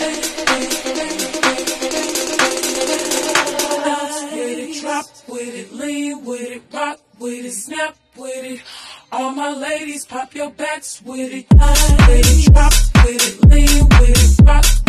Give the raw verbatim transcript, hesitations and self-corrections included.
Drop with it, lean with it, rock with it, snap with it. All my ladies, pop your backs with it. With it, drop with it, lean with it, rock